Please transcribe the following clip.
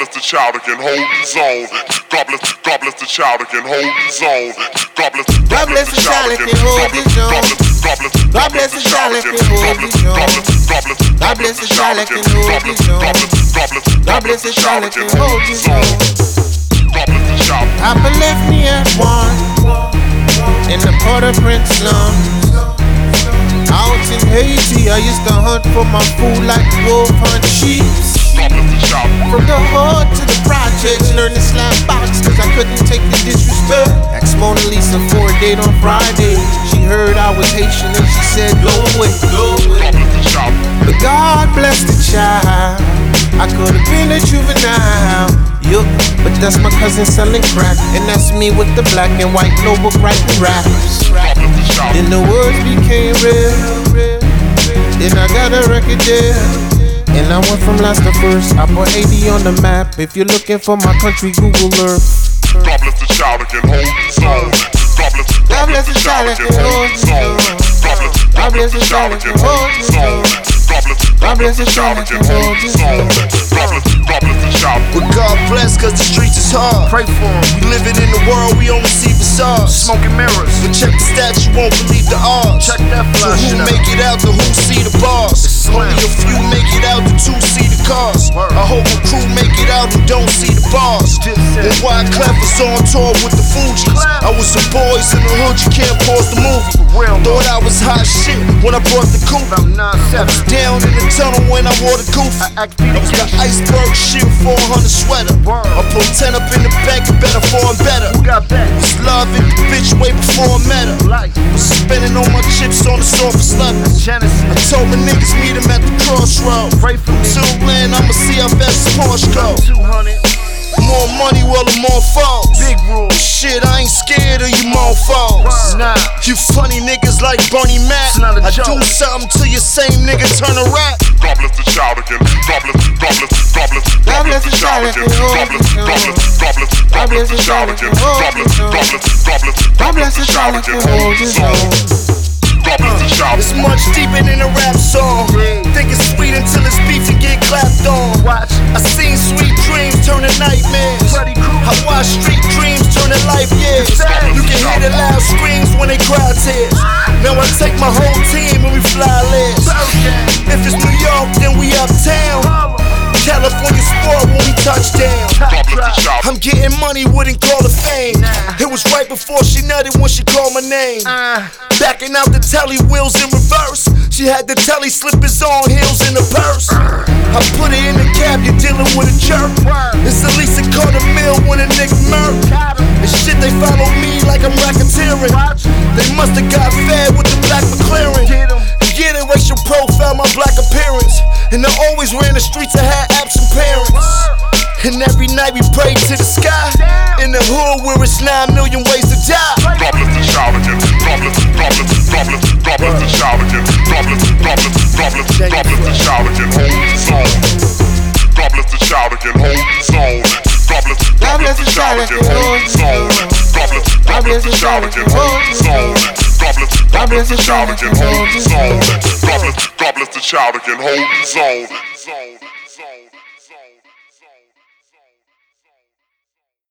bless the child that can hold his own. God bless the child that can hold his own. God bless the child that can hold his own. God bless the child that can hold his own. God bless the child that can hold his own. God bless the child that can hold his own. Papa left me at one in the Port-au-Prince slums. Out in Haiti, I used to hunt for my food like wolf hunt sheep. From the hood to the projects, learned to slap box cause I couldn't take the disrespect. Asked Mona Lisa for a date on Friday. She heard I was Haitian and she said, go away. But God bless the child. I could've been a juvenile. Yup, but that's my cousin selling crack. And that's me with the black and white notebook writing raps. Then the words became real. Then I got a record deal. And I went from last to first. I put Haiti on the map. If you're looking for my country, Google Earth. God bless the child that can hold his own. God bless the child that can hold his own. God bless the child that can hold his own. God bless the child that can hold his own. But God bless cause the streets is hard. Pray for him. We living in the world, we only see facades. Smoking mirrors. But check the stats, you won't believe the odds. Check that flash. So who make it out to who see the bars? Only a few make it out to two see the cars. I hope a crew make it out who don't see the bars. When Wyclef was on tour with the Fugees, I was some boys in the hood, you can't pause the movie. Thought I was hot shit when I brought the coupe. I was down in the tunnel when I wore the goofy. I was the iceberg shit, 400 sweater. I put 10 up in the bank, better for and better. Was loving the bitch way before I met her. Was spending all my chips on the softest level. I told my niggas meet him at the crossroad. Until then, I'ma see how fast this Porsche go. More money, well, the more falls. Big rule. Shit, I ain't scared of you mofos. Nah. You funny niggas like Bernie Mac. I do something to your same nigga turn a rap. God bless the child again. God bless the child again. God bless the child again. God bless the child again. Hold his own. It's much deeper than a rap song. Think it's sweet until it's beef and get clapped on. I seen sweet dreams turn to nightmares. I watched street dreams turn to life years. You can hear the loud screams when they cry tears. Now I take my whole team when we fly last. If it's New York, then we uptown. California sport when we touch down. I'm getting money, wouldn't call it fame. It was right before she nutted when she called my name. Backing out the telly wheels in reverse. She had the telly slippers on, heels in the purse. I put it in the cab, you're dealing with a jerk. It's at least a $250,000 when a nigga murk. And shit, they follow me like I'm racketeering. They must've got fed with the black McLaren. Get it, racial profile, my black appearance. And I always ran the streets, I had absent parents. And every night we prayed to the sky. In the hood where it's 9 million ways to die. God bless the child again. God bless the child again. God bless the child again. Hold his own. God bless the child again. Hold his own. God bless the child again. Hold his own. God bless the child again. Hold his own. God bless the child again. Hold his own. God bless the child again. Hold his own.